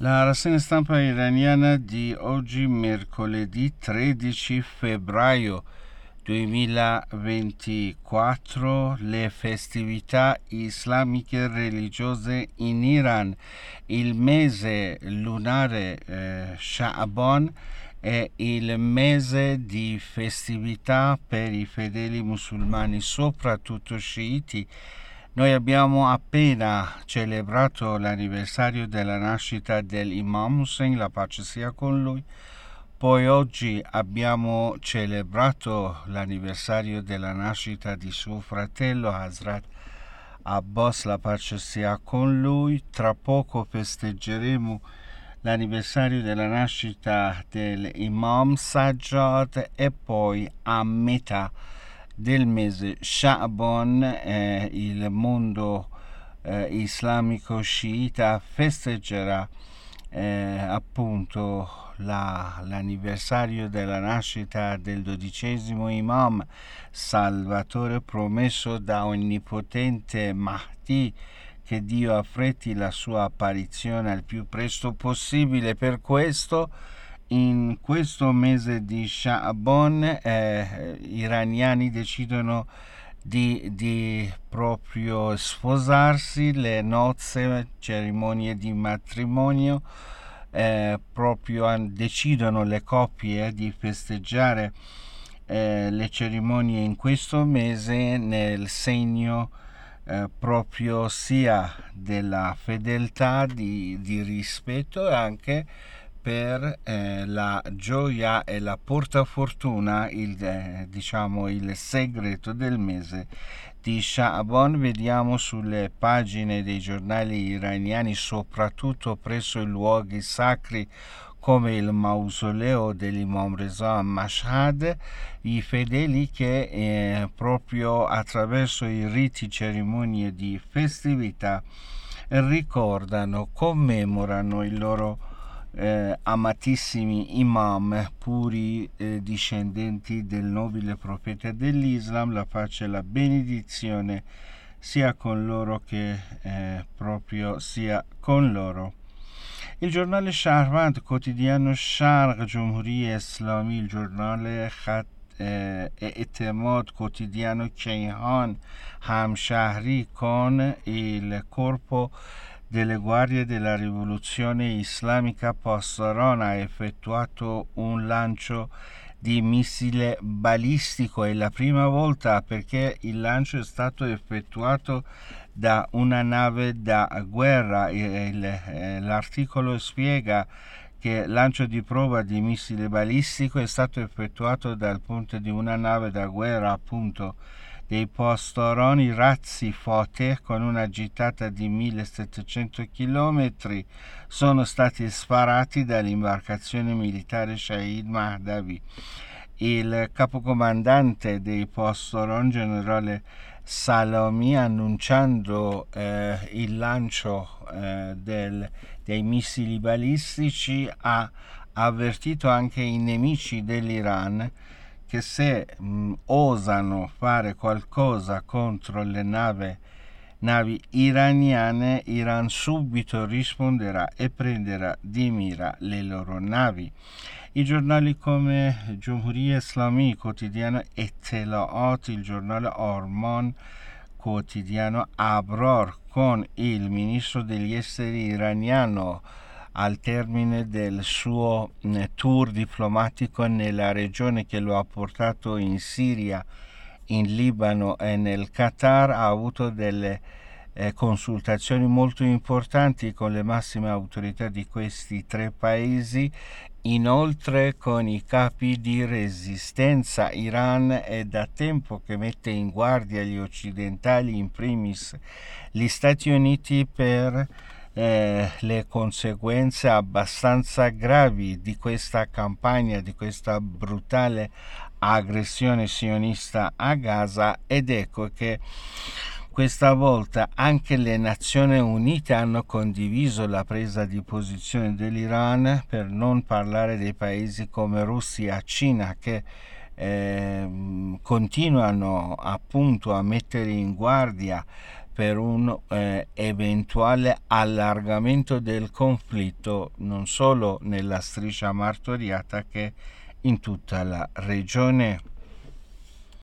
La rassegna stampa iraniana di oggi, mercoledì 13 febbraio 2024, le festività islamiche religiose in Iran. Il mese lunare Sha'ban è il mese di festività per i fedeli musulmani, soprattutto sciiti. Noi abbiamo appena celebrato l'anniversario della nascita dell'Imam Hussein, la pace sia con lui. Poi oggi abbiamo celebrato l'anniversario della nascita di suo fratello Hazrat Abbas, la pace sia con lui. Tra poco festeggeremo l'anniversario della nascita dell'Imam Sajjad e poi a metà del mese Sha'ban il mondo islamico sciita festeggerà appunto l'anniversario della nascita del 12° imam, salvatore promesso da onnipotente Mahdi, che Dio affretti la sua apparizione al più presto possibile. Per questo in questo mese di Sha'ban iraniani decidono di proprio sposarsi, le nozze, cerimonie di matrimonio, decidono le coppie di festeggiare le cerimonie in questo mese nel segno proprio sia della fedeltà, di rispetto e anche per la gioia e la portafortuna, il segreto del mese di Sha'ban. Vediamo sulle pagine dei giornali iraniani, soprattutto presso i luoghi sacri come il mausoleo dell'Imam Reza a Mashhad, i fedeli che proprio attraverso i riti, cerimonie di festività ricordano, commemorano i loro amatissimi imam, puri discendenti del nobile profeta dell'Islam. La pace e la benedizione sia con loro che proprio sia con loro. Il giornale Shahrband, quotidiano Sharq, Jumhuri Islami, il giornale Etemad, quotidiano Kayhan, Hamshahri, con il corpo delle guardie della rivoluzione islamica post-Oran ha effettuato un lancio di missile balistico. È la prima volta, perché il lancio è stato effettuato da una nave da guerra. L'articolo spiega che il lancio di prova di missile balistico è stato effettuato dal punto di una nave da guerra, appunto, dei post-Oran, i razzi Fateh, con una gittata di 1700 km, sono stati sparati dall'imbarcazione militare Shahid Mahdavi. Il capocomandante dei post-Oran, generale Salami, annunciando il lancio dei missili balistici, ha avvertito anche i nemici dell'Iran che se osano fare qualcosa contro le navi iraniane, Iran subito risponderà e prenderà di mira le loro navi. I giornali come Jumhuri Islami, quotidiano Ettelaat, il giornale Orman, quotidiano Abror, con il ministro degli esteri iraniano al termine del suo tour diplomatico nella regione che lo ha portato in Siria, in Libano e nel Qatar, ha avuto delle consultazioni molto importanti con le massime autorità di questi tre paesi. Inoltre con i capi di resistenza. Iran è da tempo che mette in guardia gli occidentali, in primis gli Stati Uniti, per le conseguenze abbastanza gravi di questa campagna, di questa brutale aggressione sionista a Gaza, ed ecco che questa volta anche le Nazioni Unite hanno condiviso la presa di posizione dell'Iran, per non parlare dei paesi come Russia e Cina, che continuano appunto a mettere in guardia per un eventuale allargamento del conflitto non solo nella striscia martoriata che in tutta la regione.